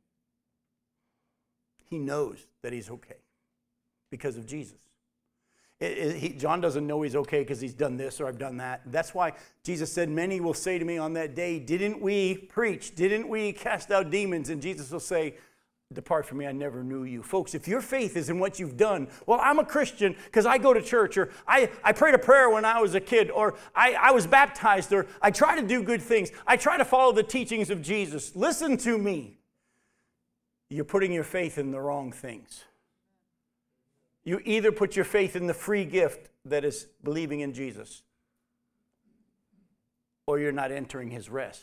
He knows that he's okay because of Jesus. John doesn't know he's okay because he's done this or I've done that. That's why Jesus said, many will say to me on that day, didn't we preach? Didn't we cast out demons? And Jesus will say, depart from me, I never knew you. Folks, if your faith is in what you've done, well, I'm a Christian because I go to church, or I prayed a prayer when I was a kid, or I was baptized, or I try to do good things. I try to follow the teachings of Jesus. Listen to me. You're putting your faith in the wrong things. You either put your faith in the free gift that is believing in Jesus, or you're not entering His rest.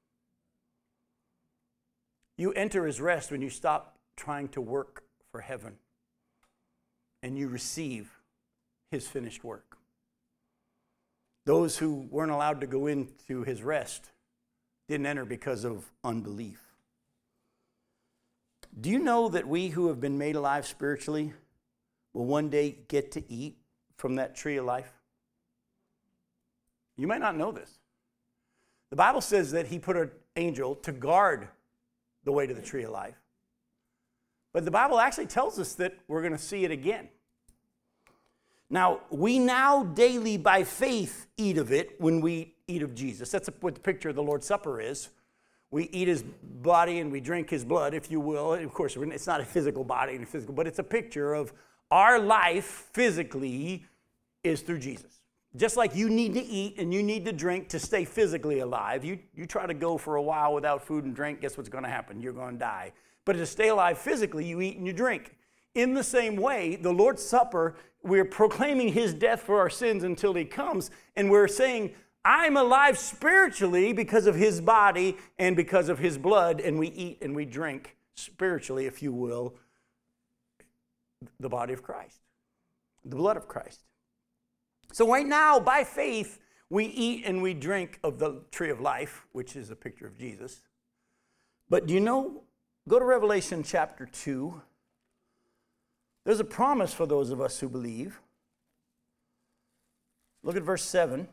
You enter His rest when you stop trying to work for heaven and you receive His finished work. Those who weren't allowed to go into His rest didn't enter because of unbelief. Do you know that we who have been made alive spiritually will one day get to eat from that tree of life? You might not know this. The Bible says that he put an angel to guard the way to the tree of life. But the Bible actually tells us that we're going to see it again. Now, we now daily by faith eat of it when we eat of Jesus. That's what the picture of the Lord's Supper is. We eat his body and we drink his blood, if you will. And of course, it's not a physical body, but it's a picture of our life physically is through Jesus. Just like you need to eat and you need to drink to stay physically alive. You try to go for a while without food and drink, guess what's going to happen? You're going to die. But to stay alive physically, you eat and you drink. In the same way, the Lord's Supper, we're proclaiming his death for our sins until he comes, and we're saying, I'm alive spiritually because of his body and because of his blood, and we eat and we drink spiritually, if you will, the body of Christ, the blood of Christ. So right now, by faith, we eat and we drink of the tree of life, which is a picture of Jesus. But do you know, go to Revelation chapter 2. There's a promise for those of us who believe. Look at verse 7.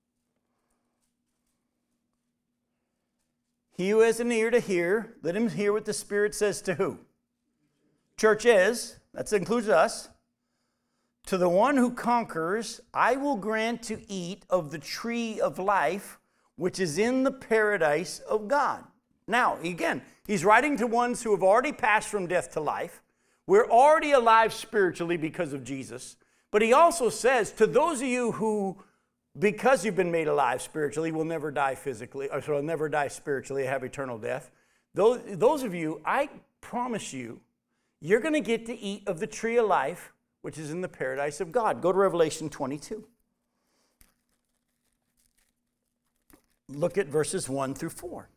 He who has an ear to hear, let him hear what the Spirit says to who? Church is, that includes us. To the one who conquers, I will grant to eat of the tree of life, which is in the paradise of God. Now, again, he's writing to ones who have already passed from death to life. We're already alive spiritually because of Jesus. But he also says, to those of you who, because you've been made alive spiritually, will never die physically, or will never die spiritually, have eternal death. Those of you, I promise you, you're going to get to eat of the tree of life, which is in the paradise of God. Go to Revelation 22. Look at verses 1 through 4.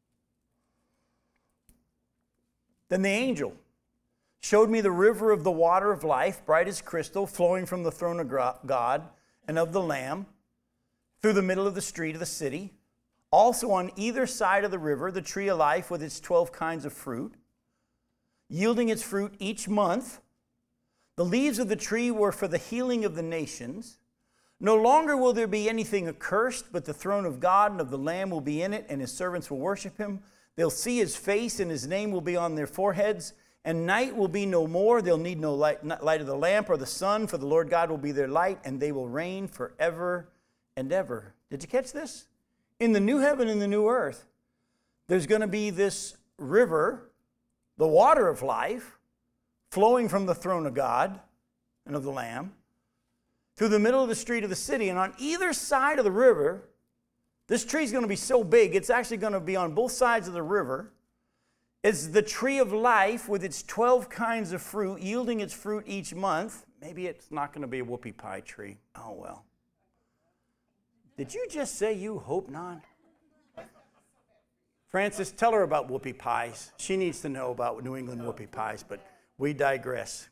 Then the angel showed me the river of the water of life, bright as crystal, flowing from the throne of God and of the Lamb, through the middle of the street of the city. Also on either side of the river, the tree of life with its 12 kinds of fruit, yielding its fruit each month. The leaves of the tree were for the healing of the nations. No longer will there be anything accursed, but the throne of God and of the Lamb will be in it, and his servants will worship him. They'll see his face, and his name will be on their foreheads. And night will be no more. They'll need no light of the lamp or the sun, for the Lord God will be their light, and they will reign forever and ever. Did you catch this? In the new heaven and the new earth, there's going to be this river, the water of life, flowing from the throne of God and of the Lamb, through the middle of the street of the city. And on either side of the river, this tree is going to be so big, it's actually going to be on both sides of the river. It's the tree of life with its 12 kinds of fruit, yielding its fruit each month. Maybe it's not going to be a whoopie pie tree. Oh, well. Did you just say you hope not? Francis, tell her about whoopie pies. She needs to know about New England whoopie pies, but we digress.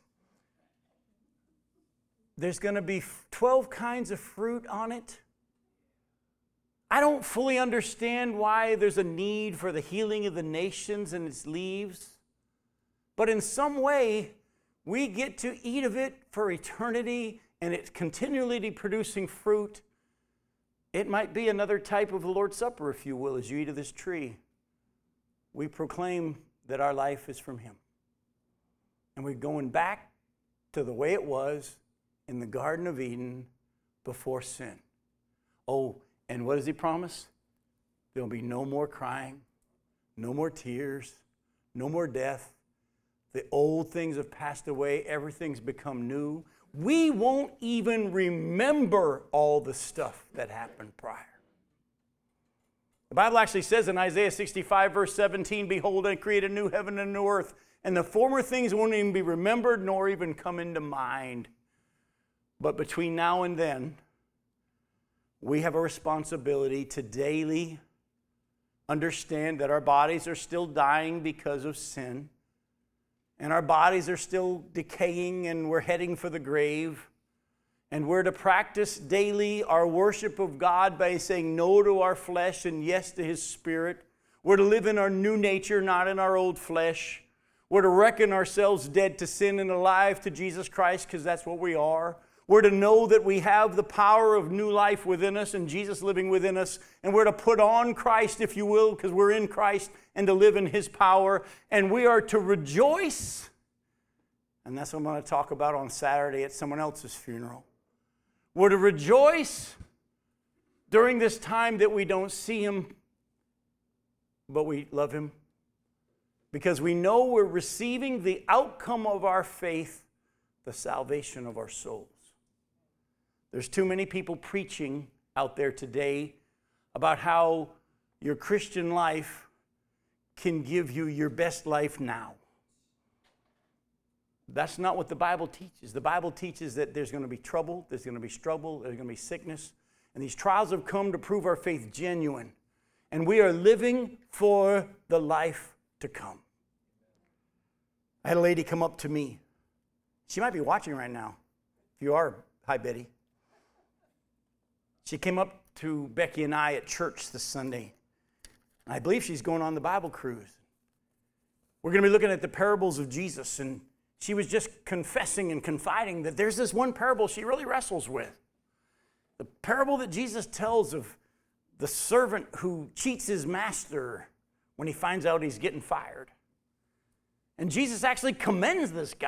There's going to be 12 kinds of fruit on it. I don't fully understand why there's a need for the healing of the nations and its leaves. But in some way, we get to eat of it for eternity, and it's continually producing fruit. It might be another type of the Lord's Supper, if you will, as you eat of this tree. We proclaim that our life is from him. And we're going back to the way it was in the Garden of Eden before sin. Oh, and what does he promise? There'll be no more crying, no more tears, no more death. The old things have passed away. Everything's become new. We won't even remember all the stuff that happened prior. The Bible actually says in Isaiah 65, verse 17, behold, I create a new heaven and a new earth, and the former things won't even be remembered nor even come into mind. But between now and then, we have a responsibility to daily understand that our bodies are still dying because of sin, and our bodies are still decaying, and we're heading for the grave. And we're to practice daily our worship of God by saying no to our flesh and yes to his Spirit. We're to live in our new nature, not in our old flesh. We're to reckon ourselves dead to sin and alive to Jesus Christ, because that's what we are. We're to know that we have the power of new life within us and Jesus living within us. And we're to put on Christ, if you will, because we're in Christ, and to live in His power. And we are to rejoice. And that's what I'm going to talk about on Saturday at someone else's funeral. We're to rejoice during this time that we don't see Him, but we love Him. Because we know we're receiving the outcome of our faith, the salvation of our souls. There's too many people preaching out there today about how your Christian life can give you your best life now. That's not what the Bible teaches. The Bible teaches that there's going to be trouble, there's going to be struggle, there's going to be sickness. And these trials have come to prove our faith genuine. And we are living for the life to come. I had a lady come up to me. She might be watching right now. If you are, hi, Betty. She came up to Becky and I at church this Sunday. I believe she's going on the Bible cruise. We're going to be looking at the parables of Jesus, and she was just confessing and confiding that there's this one parable she really wrestles with. The parable that Jesus tells of the servant who cheats his master when he finds out he's getting fired. And Jesus actually commends this guy.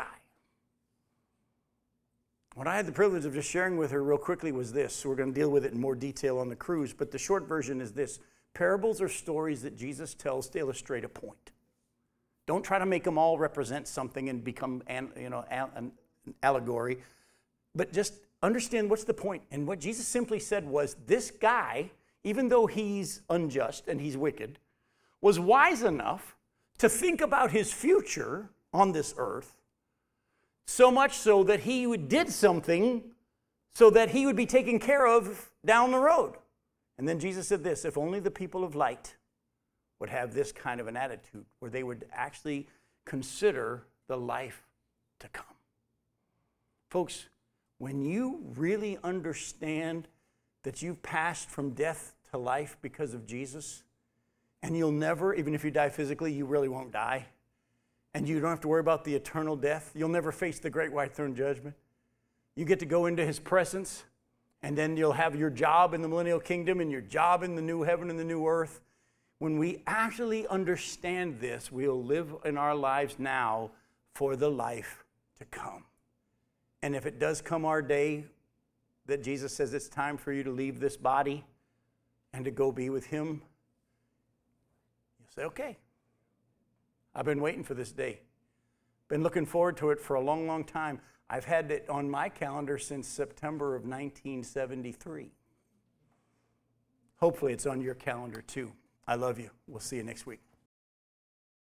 What I had the privilege of just sharing with her real quickly was this. So we're going to deal with it in more detail on the cruise, but the short version is this. Parables are stories that Jesus tells to illustrate a point. Don't try to make them all represent something and become an allegory, but just understand what's the point. And what Jesus simply said was, this guy, even though he's unjust and he's wicked, was wise enough to think about his future on this earth, so much so that he did something so that he would be taken care of down the road. And then Jesus said this, if only the people of light would have this kind of an attitude where they would actually consider the life to come. Folks, when you really understand that you've passed from death to life because of Jesus, and you'll never, even if you die physically, you really won't die, and you don't have to worry about the eternal death, you'll never face the great white throne judgment. You get to go into His presence, and then you'll have your job in the millennial kingdom and your job in the new heaven and the new earth. When we actually understand this, we'll live in our lives now for the life to come. And if it does come our day that Jesus says it's time for you to leave this body and to go be with Him, you'll say, okay, I've been waiting for this day. Been looking forward to it for a long, long time. I've had it on my calendar since September of 1973. Hopefully it's on your calendar too. I love you. We'll see you next week.